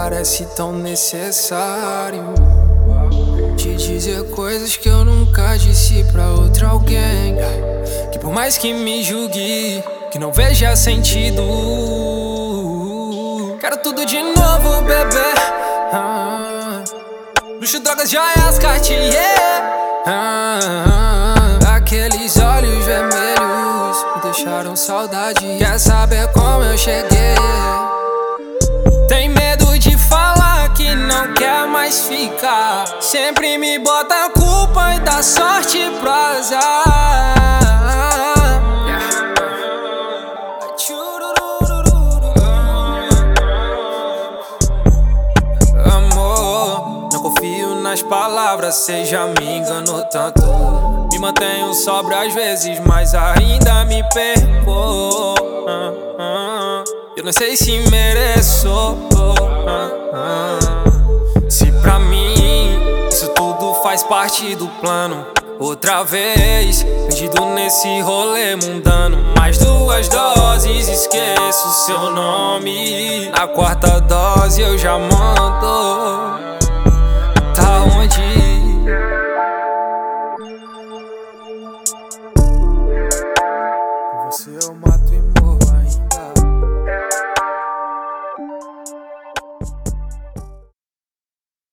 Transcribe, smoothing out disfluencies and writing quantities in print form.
parece tão necessário te dizer coisas que eu nunca disse pra outra alguém. Que por mais que me julgue, que não veja sentido, quero tudo de novo, bebê. Luxo, drogas, joias, Cartier. Aqueles olhos vermelhos me deixaram saudade. Quer saber como eu cheguei? Tem medo de falar que não quer mais ficar. Sempre me bota a culpa e dá sorte pro azar. Amor, não confio nas palavras, cê já me enganou tanto. Me mantenho sóbrio às vezes, mas ainda me perco. Eu não sei se mereço. Se pra mim isso tudo faz parte do plano. Outra vez, perdido nesse rolê mundano. Mais 2 doses, esqueço seu nome. Na 4ª dose eu já mando.